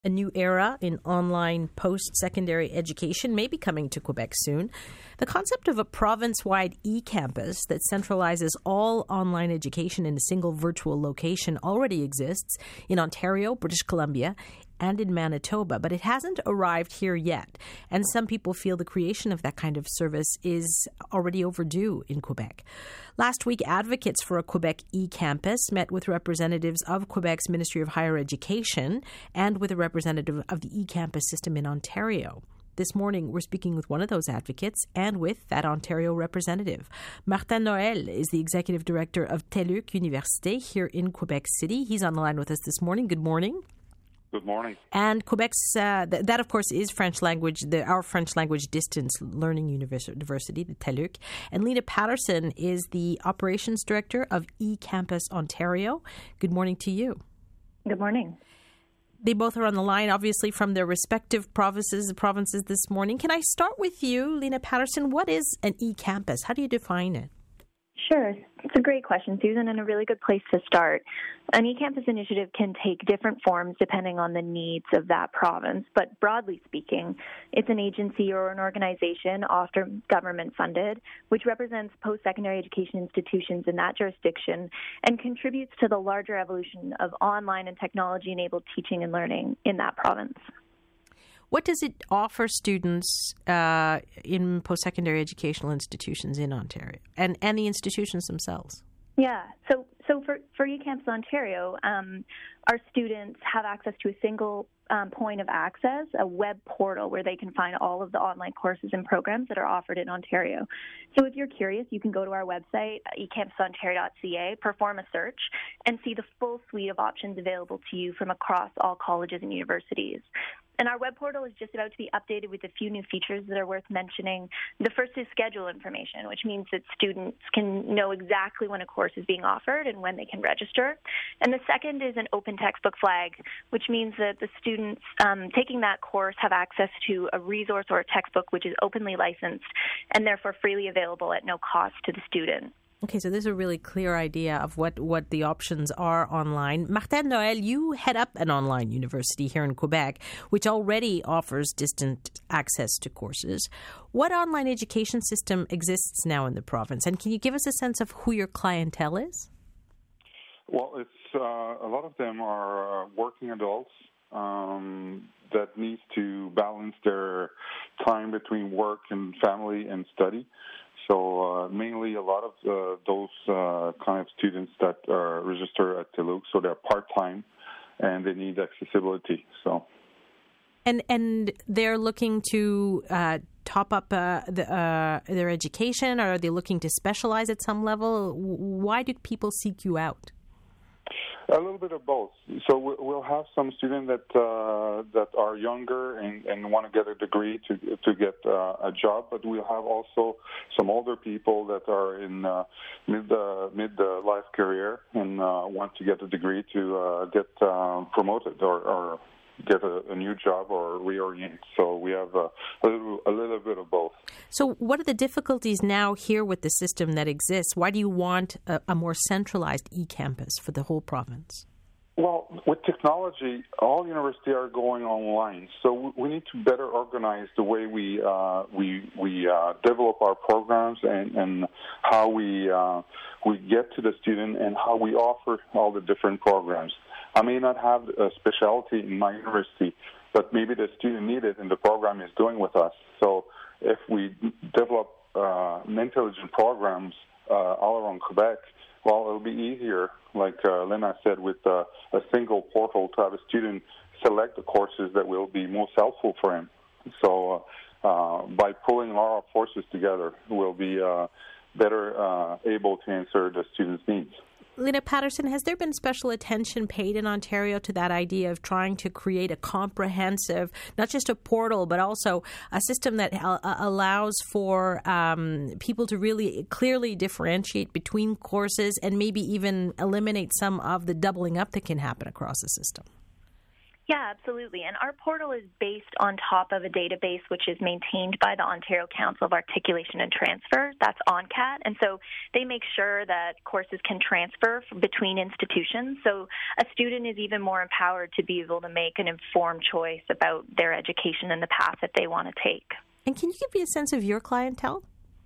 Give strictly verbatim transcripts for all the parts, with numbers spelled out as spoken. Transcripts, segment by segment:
A new era in online post-secondary education may be coming to Quebec soon. The concept of a province-wide e-campus that centralizes all online education in a single virtual location already exists in Ontario, British Columbia, and in Manitoba, but it hasn't arrived here yet. And some people feel the creation of that kind of service is already overdue in Quebec. Last week, advocates for a Quebec e-campus met with representatives of Quebec's Ministry of Higher Education and with a representative of the e-campus system in Ontario. This morning, we're speaking with one of those advocates and with that Ontario representative. Martin Noël is the executive director of TELUC Université here in Quebec City. He's on the line with us this morning. Good morning. Good morning. And Quebec's, uh, th- that of course is French language, the, our French language distance learning university, the TELUC. And Lena Patterson is the operations director of eCampus Ontario. Good morning to you. Good morning. They both are on the line, obviously, from their respective provinces, provinces this morning. Can I start with you, Lena Patterson? What is an eCampus? How do you define it? Sure. It's a great question, Susan, and a really good place to start. An eCampus initiative can take different forms depending on the needs of that province, but broadly speaking, it's an agency or an organization, often government-funded, which represents post-secondary education institutions in that jurisdiction and contributes to the larger evolution of online and technology-enabled teaching and learning in that province. What does it offer students uh, in post-secondary educational institutions in Ontario and, and the institutions themselves? Yeah, so so for, for eCampus Ontario, um, our students have access to a single um, point of access, a web portal where they can find all of the online courses and programs that are offered in Ontario. So if you're curious, you can go to our website, e campus ontario dot c a, perform a search, and see the full suite of options available to you from across all colleges and universities. And our web portal is just about to be updated with a few new features that are worth mentioning. The first is schedule information, which means that students can know exactly when a course is being offered and when they can register. And the second is an open textbook flag, which means that the students um, taking that course have access to a resource or a textbook which is openly licensed and therefore freely available at no cost to the student. Okay, so there's a really clear idea of what, what the options are online. Martin Noël, you head up an online university here in Quebec, which already offers distant access to courses. What online education system exists now in the province? And can you give us a sense of who your clientele is? Well, it's uh, a lot of them are uh, working adults um, that need to balance their time between work and family and study. So uh, mainly a lot of uh, those uh, kind of students that are registered at TELUC, so they're part-time and they need accessibility. So, And and they're looking to uh, top up uh, the, uh, their education, or are they looking to specialize at some level? Why do people seek you out? A little bit of both. So we'll have some students that uh, that are younger and, and want to get a degree to to get uh, a job, but we'll have also some older people that are in uh, mid uh, mid uh, life career and uh, want to get a degree to uh, get uh, promoted or, or get a, a new job or reorient. So we have a, a little a little bit of both. So what are the difficulties now here with the system that exists? Why do you want a, a more centralized e-campus for the whole province? Well, with technology, all universities are going online, so we need to better organize the way we uh, we we uh, develop our programs and, and how we uh, we get to the student and how we offer all the different programs. I may not have a specialty in my university, but maybe the student needs it and the program is doing with us. So if we develop uh, intelligent programs uh, all around Quebec, well, it'll be easier, like uh, Lena said, with uh, a single portal to have a student select the courses that will be most helpful for him. So uh, uh, by pulling all our forces together, we'll be uh, better uh, able to answer the student's needs. Lena Patterson, has there been special attention paid in Ontario to that idea of trying to create a comprehensive, not just a portal, but also a system that uh, allows for um, people to really clearly differentiate between courses and maybe even eliminate some of the doubling up that can happen across the system? Yeah, absolutely. And our portal is based on top of a database which is maintained by the Ontario Council of Articulation and Transfer. That's ONCAT. And so they make sure that courses can transfer between institutions. So a student is even more empowered to be able to make an informed choice about their education and the path that they want to take. And can you give me a sense of your clientele?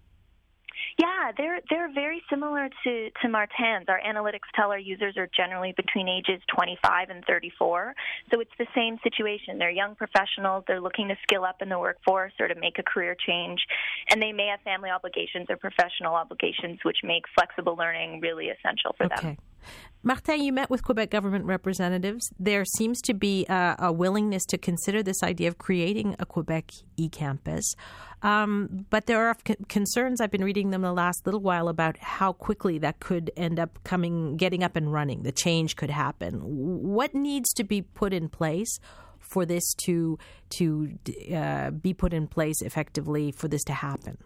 Yeah, they're they're very similar to, to Martin's. Our analytics tell our users are generally between ages twenty-five and thirty-four. So it's the same situation. They're young professionals. They're looking to skill up in the workforce or to make a career change. And they may have family obligations or professional obligations, which make flexible learning really essential for okay. them. Martin, you met with Quebec government representatives. There seems to be a, a willingness to consider this idea of creating a Quebec e-campus. Um, but there are c- concerns, I've been reading them the last little while, about how quickly that could end up coming, getting up and running. The change could happen. What needs to be put in place for this to, to uh, be put in place effectively for this to happen?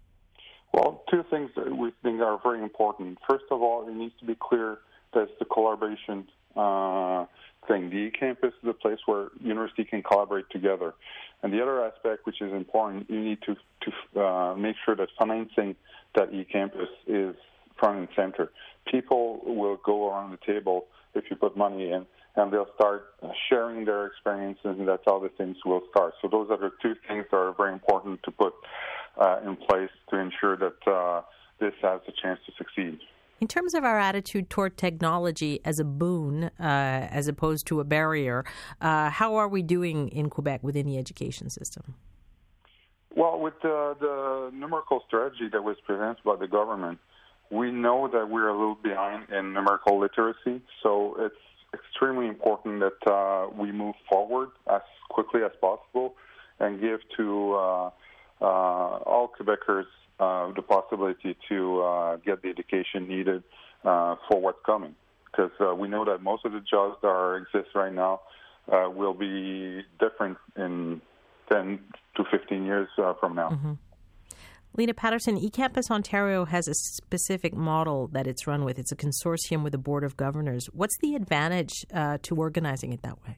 Well, two things that we think are very important. First of all, it needs to be clear that it's the collaboration uh, thing. The e-campus is a place where university can collaborate together. And the other aspect, which is important, you need to, to uh, make sure that financing that e-campus is front and center. People will go around the table if you put money in, and they'll start sharing their experiences, and that's how the things will start. So those are the two things that are very important to put uh, in place to ensure that uh, this has a chance to succeed. In terms of our attitude toward technology as a boon, uh, as opposed to a barrier, uh, how are we doing in Quebec within the education system? Well, with the, the numerical strategy that was presented by the government, we know that we're a little behind in numerical literacy, so it's extremely important that uh, we move forward as quickly as possible and give to uh, uh, all Quebecers Uh, the possibility to uh, get the education needed uh, for what's coming. Because uh, we know that most of the jobs that are, exist right now uh, will be different in ten to fifteen years uh, from now. Mm-hmm. Lena Patterson, eCampus Ontario has a specific model that it's run with. It's a consortium with a board of governors. What's the advantage uh, to organizing it that way?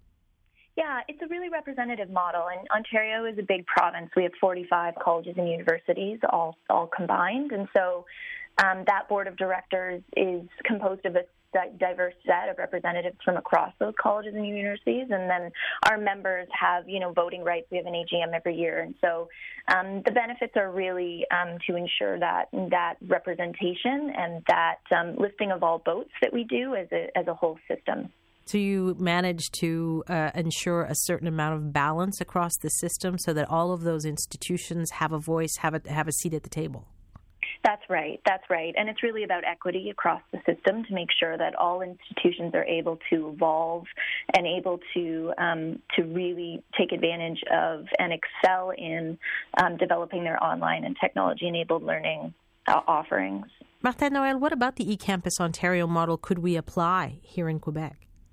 Yeah, it's a really representative model, and Ontario is a big province. We have forty-five colleges and universities, all all combined, and so um, that board of directors is composed of a diverse set of representatives from across those colleges and universities, and then our members have, you know, voting rights. We have an A G M every year, and so um, the benefits are really um, to ensure that that representation and that um, lifting of all boats that we do as a as a whole system. So you manage to uh, ensure a certain amount of balance across the system so that all of those institutions have a voice, have a, have a seat at the table. That's right. That's right. And it's really about equity across the system to make sure that all institutions are able to evolve and able to um, to really take advantage of and excel in um, developing their online and technology-enabled learning uh, offerings. Martin Noël, what about the eCampus Ontario model could we apply here in Quebec?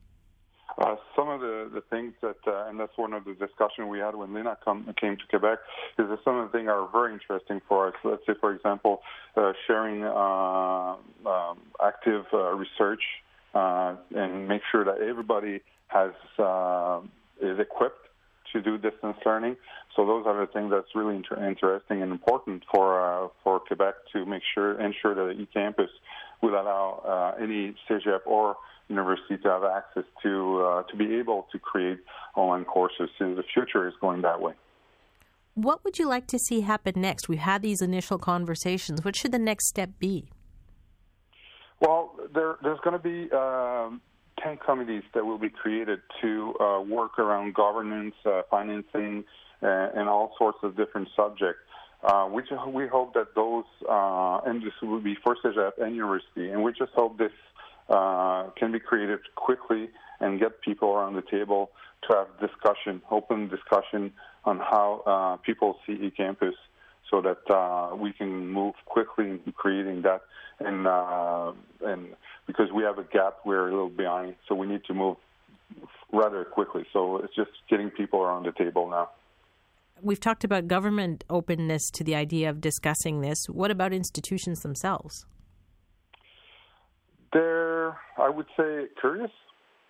Uh, some of the, the things that, uh, and that's one of the discussion we had when Lena come, came to Quebec, is that some of the things are very interesting for us. Let's say, for example, uh, sharing uh, um, active uh, research uh, and make sure that everybody has uh, is equipped to do distance learning. So those are the things that's really inter- interesting and important for uh, for Quebec to make sure ensure that the eCampus will allow uh, any C G E P or university to have access to uh, to be able to create online courses. So the future is going that way. What would you like to see happen next? We've had these initial conversations. What should the next step be? Well, there, there's going to be um, ten committees that will be created to uh, work around governance, uh, financing, uh, and all sorts of different subjects. Uh, we, just, we hope that those, uh, and this will be for C G E P and university, and we just hope this Uh, can be created quickly and get people around the table to have discussion, open discussion on how uh, people see eCampus so that uh, we can move quickly in creating that. And, uh, and because we have a gap, we're a little behind, so we need to move rather quickly. So it's just getting people around the table now. We've talked about government openness to the idea of discussing this. What about institutions themselves? They're, I would say, curious.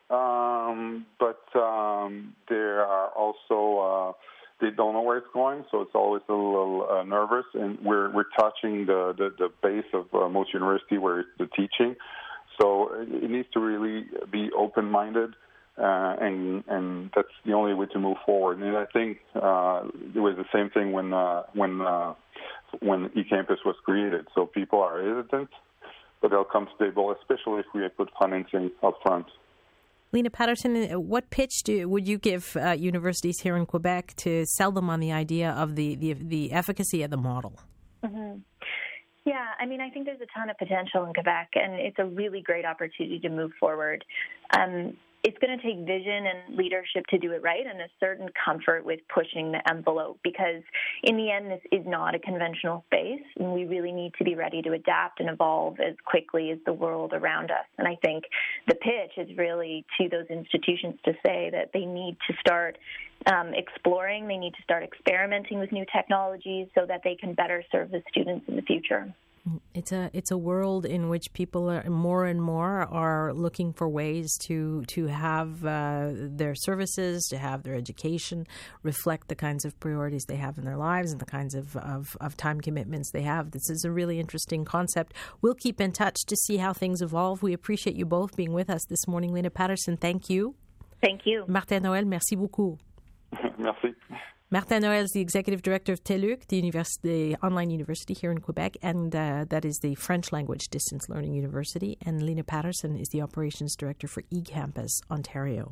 um, but um, there are also uh, they don't know where it's going, so it's always a little uh, nervous. And we're we're touching the, the, the base of uh, most university where it's the teaching, so it, it needs to really be open-minded. Uh, and and that's the only way to move forward. And I think uh, it was the same thing when uh, when uh, when eCampus was created. So people are hesitant, but they'll come stable, especially if we put financing up front. Lena Patterson, what pitch do, would you give uh, universities here in Quebec to sell them on the idea of the, the, the efficacy of the model? Mm-hmm. Yeah, I mean, I think there's a ton of potential in Quebec, and it's a really great opportunity to move forward. Um, It's going to take vision and leadership to do it right, and a certain comfort with pushing the envelope, because in the end, this is not a conventional space, and we really need to be ready to adapt and evolve as quickly as the world around us. And I think the pitch is really to those institutions to say that they need to start um, exploring, they need to start experimenting with new technologies so that they can better serve the students in the future. It's a it's a world in which people are more and more are looking for ways to to have uh, their services, to have their education reflect the kinds of priorities they have in their lives and the kinds of, of, of time commitments they have. This is a really interesting concept. We'll keep in touch to see how things evolve. We appreciate you both being with us this morning. Lena Patterson, thank you. Thank you. Martin Noël, merci beaucoup. Merci. Martin Noël is the executive director of TELUC, the, university, the online university here in Quebec, and uh, that is the French language distance learning university. And Lena Patterson is the operations director for eCampus Ontario.